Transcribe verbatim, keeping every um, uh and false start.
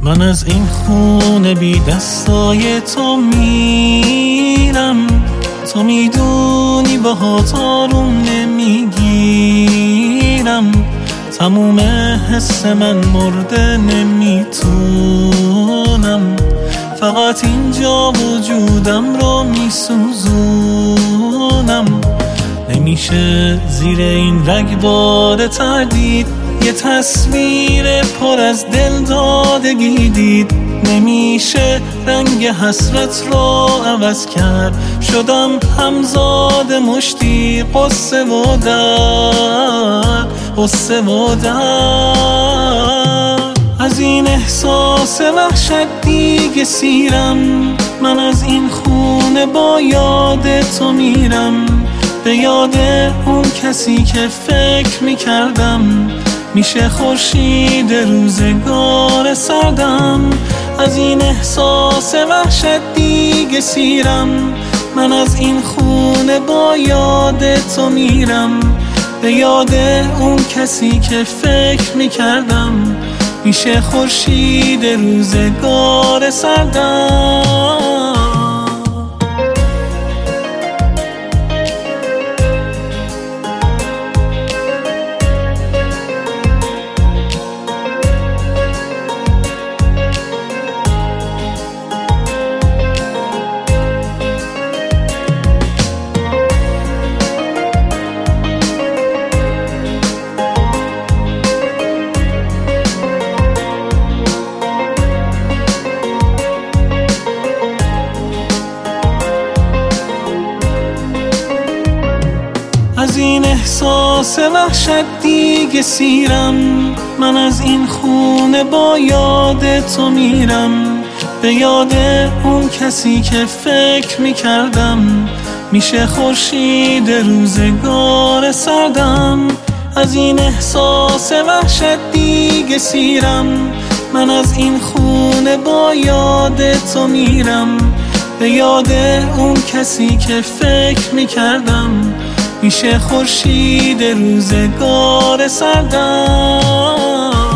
من از این خونه بی دستای تو میرم، تو میدونی باهات آروم نمیگیرم، تموم حس من مرده نمیتونم، فقط اینجا وجودم رو میسوزونم. نمیشه زیر این رگبار تردید یه تصویر پر از دل دادگی دید، نمیشه رنگ حسرت رو عوض کرد، شدم همزاد مشتی قصه و درد، قصه و درد. از این احساس وحشت دیگه سیرم، من از این خونه با یاد تو میرم، به یاد اون کسی که فکر میکردم میشه خورشید روزگار سردم. از این احساس وحشت دیگه سیرم، من از این خونه با یاد تو میرم، به یاد اون کسی که فکر میکردم میشه خورشید روزگار سردم. از این احساس وحشت دیگه سیرم، من از این خونه با یاد تو میرم، به یاد اون کسی که فکر میکردم میشه خورشید روزگار سردم. از این احساس وحشت دیگه سیرم، من از این خونه با یاد تو میرم، به یاد اون کسی که فکر میکردم میشه خورشید روزگار سردم.